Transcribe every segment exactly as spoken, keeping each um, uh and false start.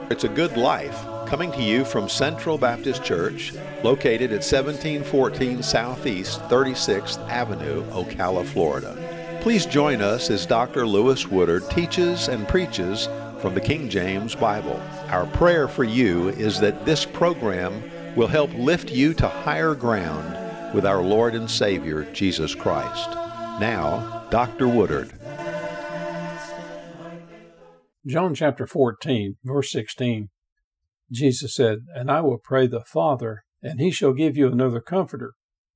It's a Good Life, coming to you from Central Baptist Church, located at seventeen fourteen Southeast thirty-sixth Avenue, Ocala, Florida. Please join us as Doctor Lewis Woodard teaches and preaches from the King James Bible. Our prayer for you is that this program will help lift you to higher ground with our Lord and Savior, Jesus Christ. Now, Doctor Woodard. John chapter fourteen, verse sixteen, Jesus said, "And I will pray the Father, and he shall give you another comforter,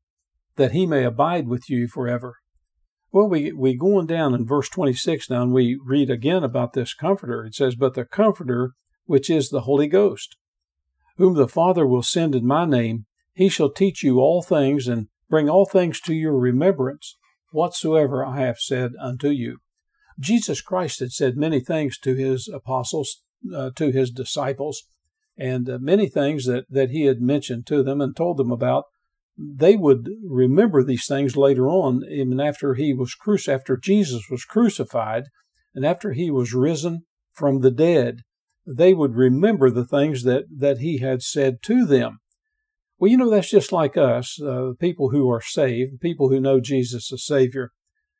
that he may abide with you forever." Well, we, we go on down in verse twenty-six now, and we read again about this comforter. It says, "But the Comforter, which is the Holy Ghost, whom the Father will send in my name, he shall teach you all things, and bring all things to your remembrance, whatsoever I have said unto you." Jesus Christ had said many things to his apostles, uh, to his disciples, and uh, many things that, that he had mentioned to them and told them about. They would remember these things later on, even after he was cruci- after Jesus was crucified, and after he was risen from the dead. They would remember the things that, that he had said to them. Well, you know, that's just like us, uh, people who are saved, people who know Jesus as Savior.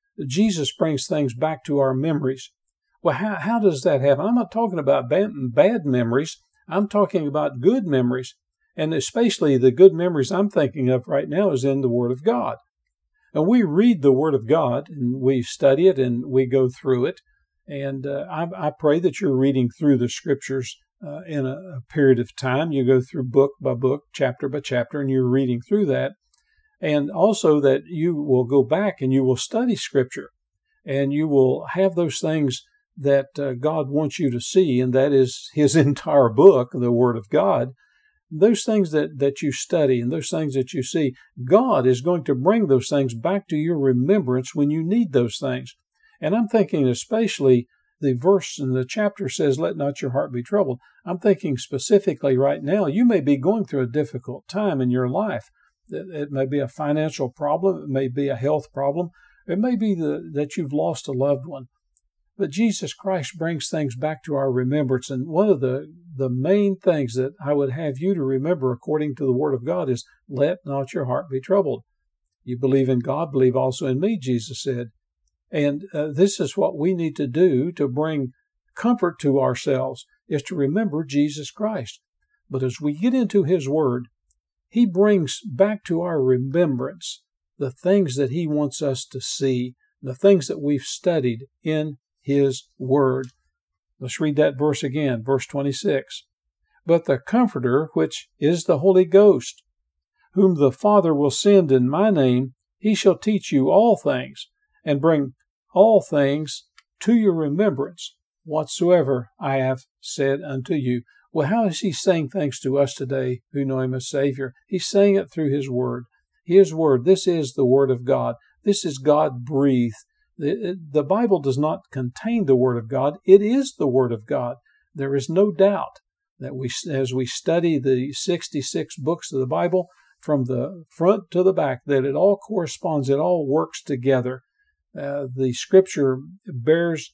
Jesus brings things back to our memories. Well, how, how does that happen? I'm not talking about bad, bad memories. I'm talking about good memories. And especially the good memories I'm thinking of right now is in the Word of God. And we read the Word of God, and we study it, and we go through it. And uh, I, I pray that you're reading through the Scriptures uh, in a, a period of time. You go through book by book, chapter by chapter, and you're reading through that. And also that you will go back and you will study Scripture, and you will have those things that uh, God wants you to see, and that is His entire book, the Word of God. Those things that, that you study and those things that you see, God is going to bring those things back to your remembrance when you need those things. And I'm thinking especially the verse in the chapter says, "Let not your heart be troubled." I'm thinking specifically right now, you may be going through a difficult time in your life. It may be a financial problem. It may be a health problem. It may be the, that you've lost a loved one. But Jesus Christ brings things back to our remembrance. And one of the, the main things that I would have you to remember according to the Word of God is, let not your heart be troubled. You believe in God, believe also in me, Jesus said. And uh, this is what we need to do to bring comfort to ourselves, is to remember Jesus Christ. But as we get into His Word, He brings back to our remembrance the things that He wants us to see, the things that we've studied in His Word. Let's read that verse again, verse twenty-six. "But the Comforter, which is the Holy Ghost, whom the Father will send in my name, he shall teach you all things, and bring all things to your remembrance, whatsoever I have said unto you." Well, how is He saying things to us today who know Him as Savior? He's saying it through His Word. His Word, this is the Word of God. This is God-breathed. The, the Bible does not contain the Word of God. It is the Word of God. There is no doubt that we, as we study the sixty-six books of the Bible, from the front to the back, that it all corresponds, it all works together. Uh, the Scripture bears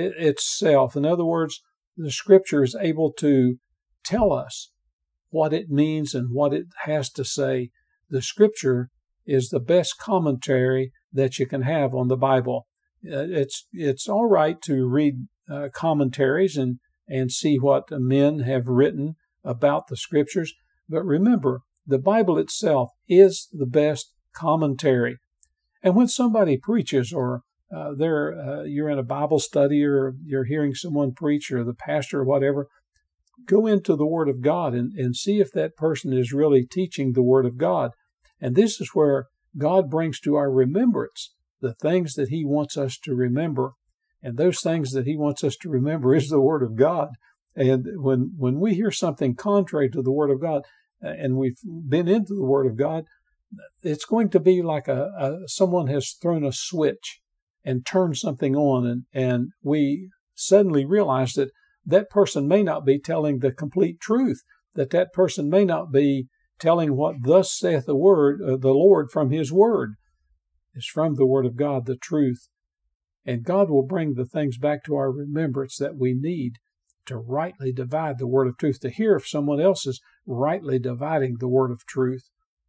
itself. In other words, the Scripture is able to tell us what it means and what it has to say. The Scripture is the best commentary that you can have on the Bible. Uh, it's it's all right to read uh, commentaries and, and see what men have written about the Scriptures, but remember, the Bible itself is the best commentary. And when somebody preaches, or Uh, there, uh, you're in a Bible study, or you're hearing someone preach, or the pastor or whatever, go into the Word of God and, and see if that person is really teaching the Word of God. And this is where God brings to our remembrance the things that He wants us to remember. And those things that He wants us to remember is the Word of God. And when, when we hear something contrary to the Word of God, and we've been into the Word of God, it's going to be like a, a someone has thrown a switch and turn something on, and, and we suddenly realize that that person may not be telling the complete truth, that that person may not be telling what thus saith the word, uh, the Lord from His Word. It's from the Word of God, the truth. And God will bring the things back to our remembrance that we need to rightly divide the word of truth, to hear if someone else is rightly dividing the word of truth.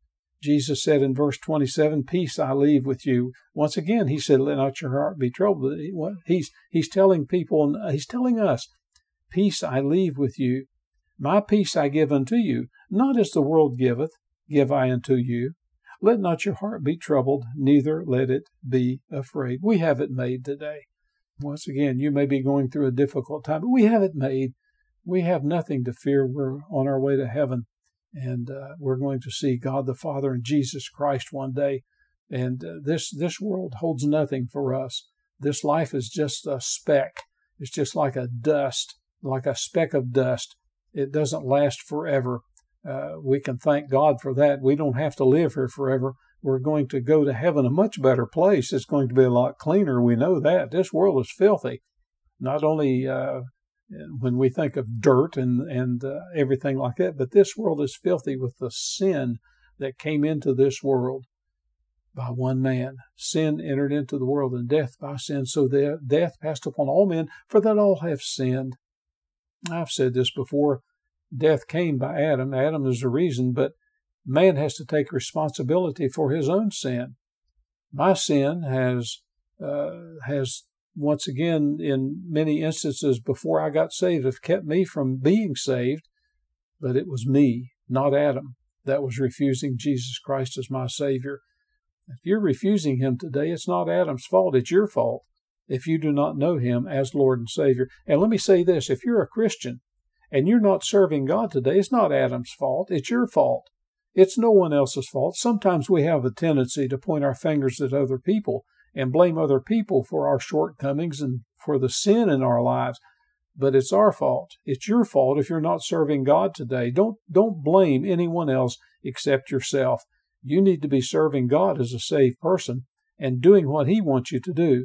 Jesus said in verse twenty-seven, peace I leave with you. Once again, he said, let not your heart be troubled. He's, he's telling people, he's telling us, peace I leave with you. My peace I give unto you, not as the world giveth, give I unto you. Let not your heart be troubled, neither let it be afraid. We have it made today. Once again, you may be going through a difficult time, but we have it made. We have nothing to fear. We're on our way to heaven. And uh, we're going to see God the Father and Jesus Christ one day. And uh, this this world holds nothing for us. This life is just a speck. It's just like a dust, like a speck of dust. It doesn't last forever. Uh, we can thank God for that. We don't have to live here forever. We're going to go to heaven, a much better place. It's going to be a lot cleaner. We know that. This world is filthy. Not only uh, when we think of dirt and, and uh, everything like that, but this world is filthy with the sin that came into this world by one man. Sin entered into the world, and death by sin. So that death passed upon all men, for that all have sinned. I've said this before. Death came by Adam. Adam is the reason, but man has to take responsibility for his own sin. My sin has uh, has once again, in many instances before I got saved, have kept me from being saved, but it was me, not Adam, that was refusing Jesus Christ as my Savior. If you're refusing Him today, it's not Adam's fault, it's your fault if you do not know Him as Lord and Savior. And let me say this, if you're a Christian and you're not serving God today, it's not Adam's fault, it's your fault. It's no one else's fault. Sometimes we have a tendency to point our fingers at other people and blame other people for our shortcomings and for the sin in our lives. But it's our fault. It's your fault if you're not serving God today. Don't, don't blame anyone else except yourself. You need to be serving God as a saved person and doing what He wants you to do.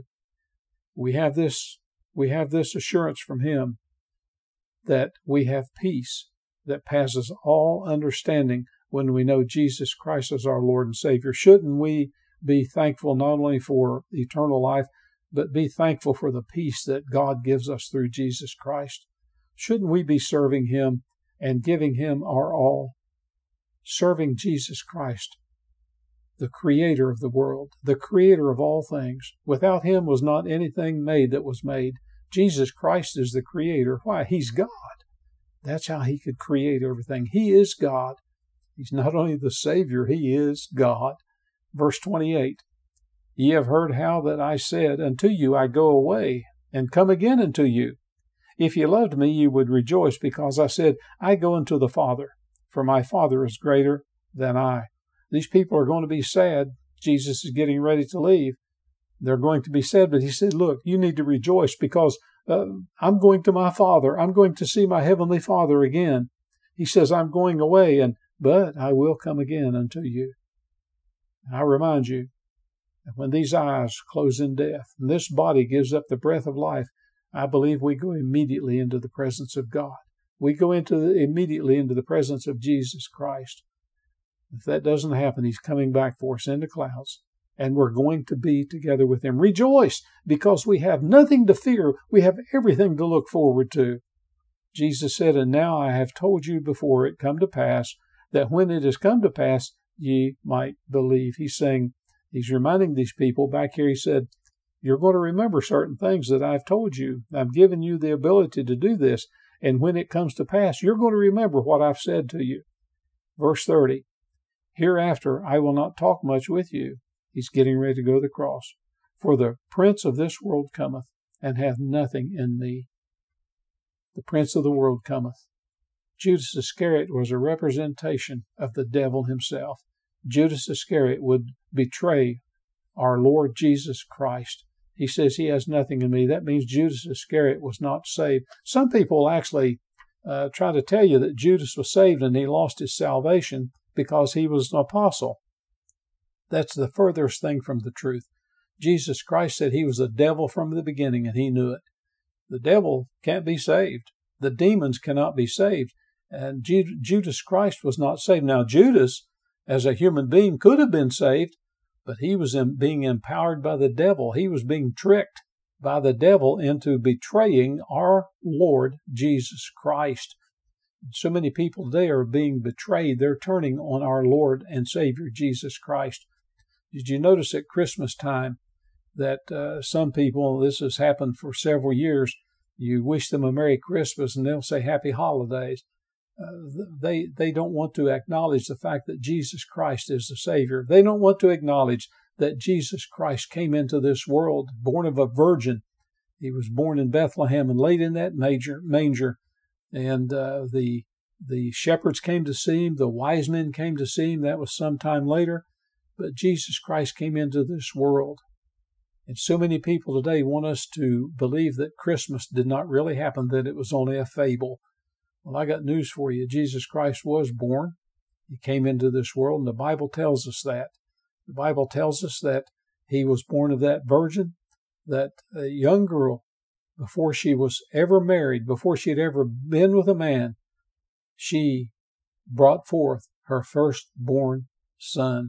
We have this, we have this assurance from Him that we have peace that passes all understanding when we know Jesus Christ as our Lord and Savior. Shouldn't we be thankful not only for eternal life, but be thankful for the peace that God gives us through Jesus Christ? Shouldn't we be serving Him and giving Him our all? Serving Jesus Christ, the Creator of the world, the Creator of all things. Without Him was not anything made that was made. Jesus Christ is the Creator. Why? He's God. That's how He could create everything. He is God. He's not only the Savior, He is God. Verse twenty-eight, ye have heard how that I said, unto you I go away, and come again unto you. If ye loved me, ye would rejoice, because I said, I go unto the Father, for my Father is greater than I. These people are going to be sad. Jesus is getting ready to leave. They're going to be sad, but He said, look, you need to rejoice, because uh, I'm going to my Father. I'm going to see my Heavenly Father again. He says, I'm going away, and but I will come again unto you. I remind you that when these eyes close in death and this body gives up the breath of life, I believe we go immediately into the presence of God. We go into the, immediately into the presence of Jesus Christ. If that doesn't happen, He's coming back for us in the clouds, and we're going to be together with Him. Rejoice, because we have nothing to fear. We have everything to look forward to. Jesus said, and now I have told you before it come to pass, that when it has come to pass, ye might believe. He's saying, He's reminding these people back here, He said, you're going to remember certain things that I've told you. I've given you the ability to do this. And when it comes to pass, you're going to remember what I've said to you. Verse thirty, hereafter I will not talk much with you. He's getting ready to go to the cross. For the prince of this world cometh, and hath nothing in me. The prince of the world cometh. Judas Iscariot was a representation of the devil himself. Judas Iscariot would betray our Lord Jesus Christ. He says he has nothing in me. That means Judas Iscariot was not saved. Some people actually uh, try to tell you that Judas was saved and he lost his salvation because he was an apostle. That's the furthest thing from the truth. Jesus Christ said he was a devil from the beginning, and He knew it. The devil can't be saved. The demons cannot be saved. And Judas Christ was not saved. Now, Judas, as a human being, could have been saved, but he was being empowered by the devil. He was being tricked by the devil into betraying our Lord Jesus Christ. So many people today are being betrayed. They're turning on our Lord and Savior Jesus Christ. Did you notice at Christmas time that uh, some people, this has happened for several years, you wish them a Merry Christmas and they'll say Happy Holidays. Uh, they they don't want to acknowledge the fact that Jesus Christ is the Savior. They don't want to acknowledge that Jesus Christ came into this world, born of a virgin. He was born in Bethlehem and laid in that manger, manger. And uh, the the shepherds came to see him. The wise men came to see him. That was sometime later. But Jesus Christ came into this world. And so many people today want us to believe that Christmas did not really happen, that it was only a fable. Well, I got news for you. Jesus Christ was born. He came into this world, and the Bible tells us that. The Bible tells us that he was born of that virgin, that a young girl, before she was ever married, before she had ever been with a man, she brought forth her firstborn son.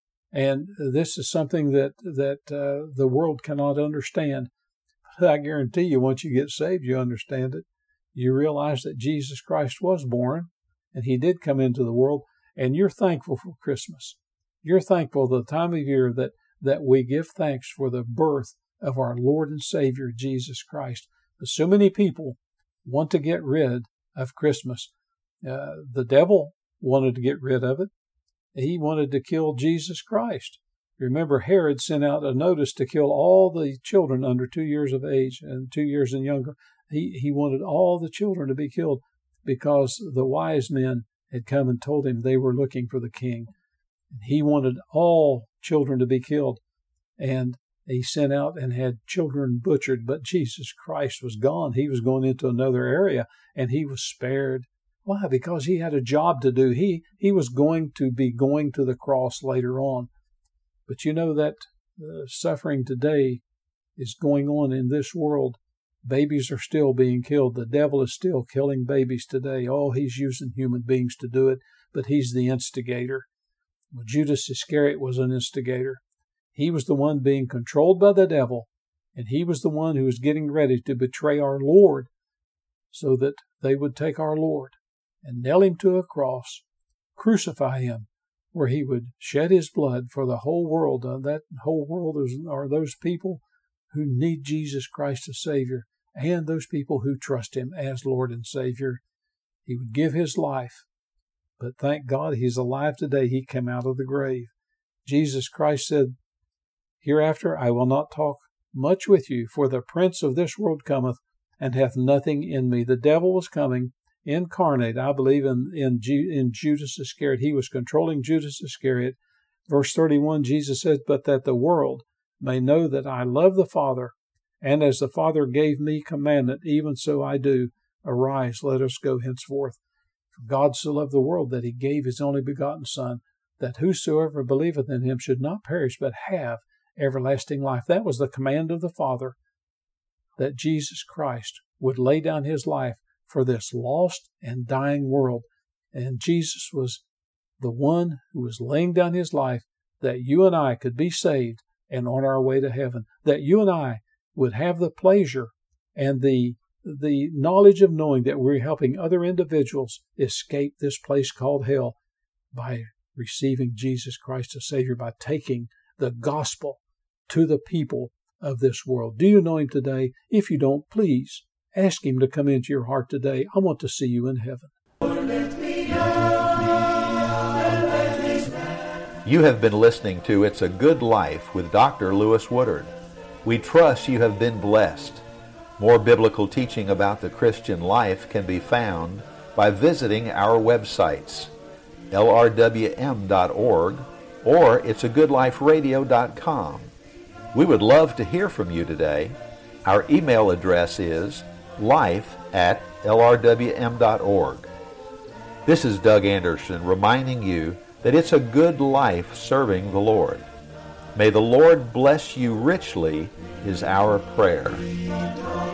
And this is something that, that uh, the world cannot understand. But I guarantee you, once you get saved, you understand it. You realize that Jesus Christ was born, and he did come into the world, and you're thankful for Christmas. You're thankful the time of year that, that we give thanks for the birth of our Lord and Savior, Jesus Christ. But so many people want to get rid of Christmas. Uh, the devil wanted to get rid of it. He wanted to kill Jesus Christ. Remember, Herod sent out a notice to kill all the children under two years of age and two years and younger. He, he wanted all the children to be killed because the wise men had come and told him they were looking for the king. He wanted all children to be killed. And he sent out and had children butchered, but Jesus Christ was gone. He was going into another area, and he was spared. Why? Because he had a job to do. He he was going to be going to the cross later on. But you know that uh, suffering today is going on in this world. Babies are still being killed. The devil is still killing babies today. Oh, he's using human beings to do it, but he's the instigator. Well, Judas Iscariot was an instigator. He was the one being controlled by the devil, and he was the one who was getting ready to betray our Lord so that they would take our Lord and nail him to a cross, crucify him, where he would shed his blood for the whole world. Uh, that whole world is, are those people who need Jesus Christ as Savior, and those people who trust him as Lord and Savior. He would give his life. But thank God he's alive today. He came out of the grave. Jesus Christ said, "Hereafter I will not talk much with you, for the prince of this world cometh, and hath nothing in me." The devil was coming incarnate, I believe, in, in, in Judas Iscariot. He was controlling Judas Iscariot. Verse thirty-one, Jesus said, "But that the world may know that I love the Father, and as the Father gave me commandment, even so I do. Arise, let us go henceforth. For God so loved the world that he gave his only begotten Son, that whosoever believeth in him should not perish, but have everlasting life." That was the command of the Father, that Jesus Christ would lay down his life for this lost and dying world. And Jesus was the one who was laying down his life that you and I could be saved and on our way to heaven, that you and I would have the pleasure and the the knowledge of knowing that we're helping other individuals escape this place called hell by receiving Jesus Christ as Savior, by taking the gospel to the people of this world. Do you know him today? If you don't, please ask him to come into your heart today. I want to see you in heaven. You have been listening to It's a Good Life with Doctor Lewis Woodard. We trust you have been blessed. More biblical teaching about the Christian life can be found by visiting our websites, L R W M dot org or it's a good life radio dot com. We would love to hear from you today. Our email address is life at L R W M dot org. This is Doug Anderson reminding you that it's a good life serving the Lord. May the Lord bless you richly is our prayer.